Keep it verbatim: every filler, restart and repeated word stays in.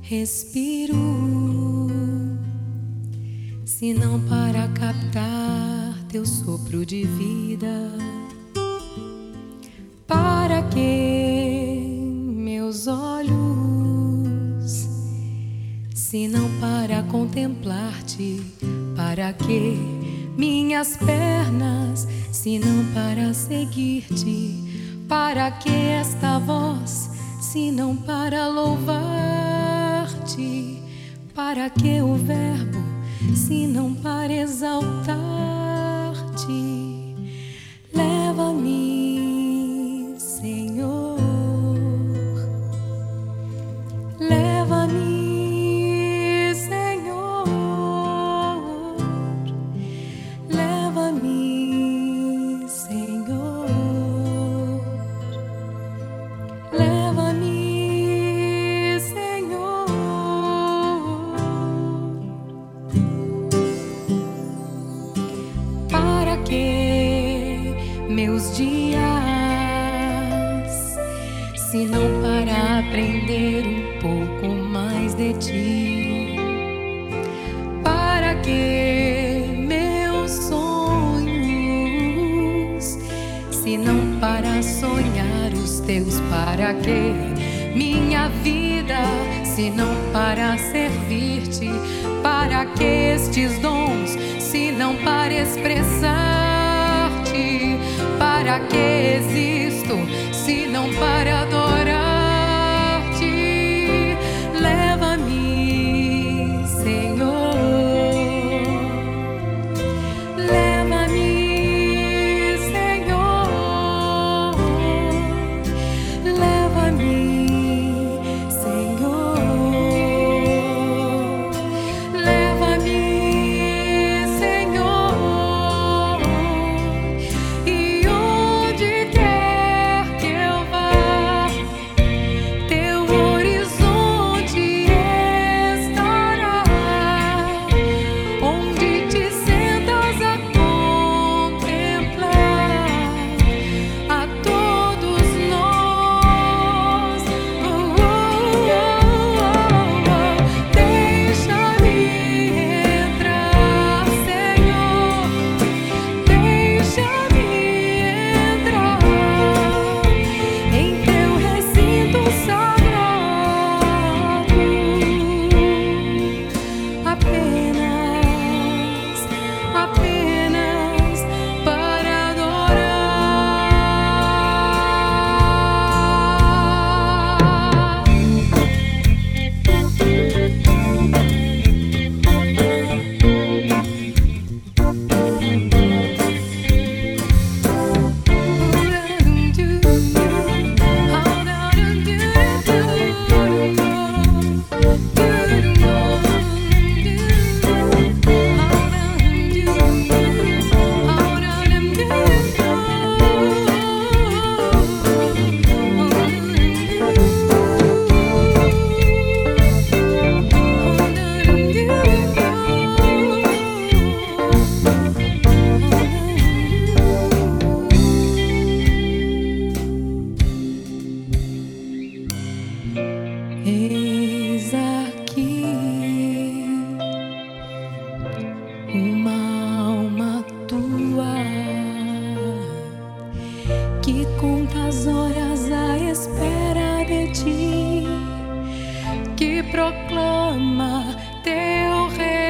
respiro, se não para captar teu sopro de vida. Para que meus olhos, se não para contemplar-te? Para que minhas pernas, se não para seguir-te? Para que esta voz, se não para louvar-te? Para que o verbo, se não para exaltar-te? Leva-me, Senhor, leva-me, Senhor, leva-me, Senhor, leva-me, Senhor. Para que meus dias, se não para aprender um pouco mais de ti? Para que meus sonhos, se não para sonhar os teus? Para que minha vida, se não para servir-te? Para que estes dons, se não para expressar-te? Para que existo, se não para adorar-te? Leva-me, Senhor, leva-me, Senhor, leva-me, Senhor, leva-me, Senhor, e onde quer que eu vá, teu horizonte estará. Onde te sentas a contemplar a todos nós, oh, oh, oh, oh, oh. Deixa-me entrar, Senhor, deixa-me entrar em teu recinto sagrado, apenas, apenas para adorar. Eis aqui uma alma tua que conta as horas à espera de ti, que proclama teu reino.